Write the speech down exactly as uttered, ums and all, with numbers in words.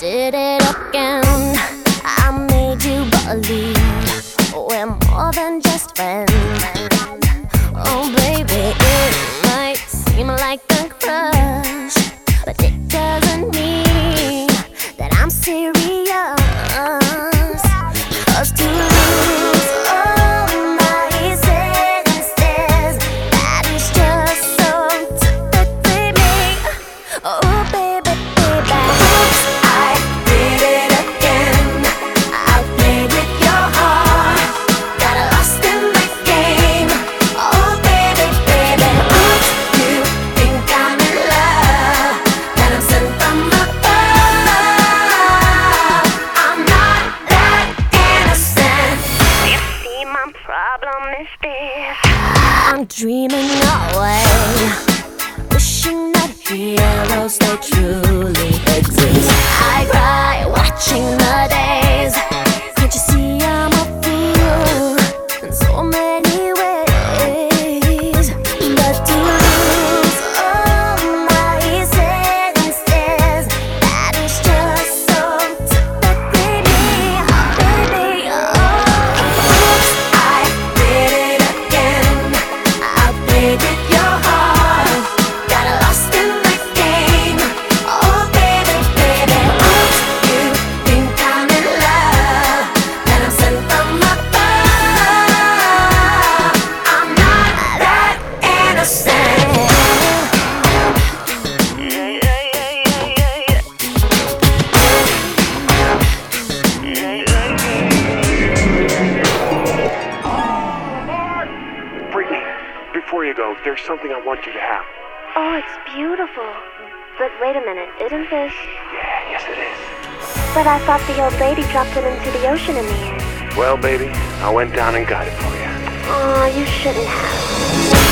did it again. I made you believe we're more than just friends. Oh baby, it might seem like a crush, but it doesn't mean that I'm serious. 'Cause to lose all my senses, that is just so typically me. Oh baby, baby, oops, I did it again. I played with your heart, got lost in the game. Oh baby, baby, oops, you think I'm in love, that I'm sent from above. I'm not that innocent. You see, my problem is this: I'm dreaming away, wishing that heroes they truly exist. I cry watching the days. Can't you see I'm a fool in so many ways? But to lose all my senses, that is just so typically me. Oh baby, oh, oops, I did it again. I played with your heart, got lost in the game. Oh baby, baby, oops, you think I'm in love, that I'm sent from above. I'm not that innocent. Brittany, before you go, there's something I want you to have. Oh, it's beautiful. But wait a minute, isn't this? Yeah, yes it is. But I thought the old lady dropped it into the ocean in the end. Well, baby, I went down and got it for you. Oh, you shouldn't have.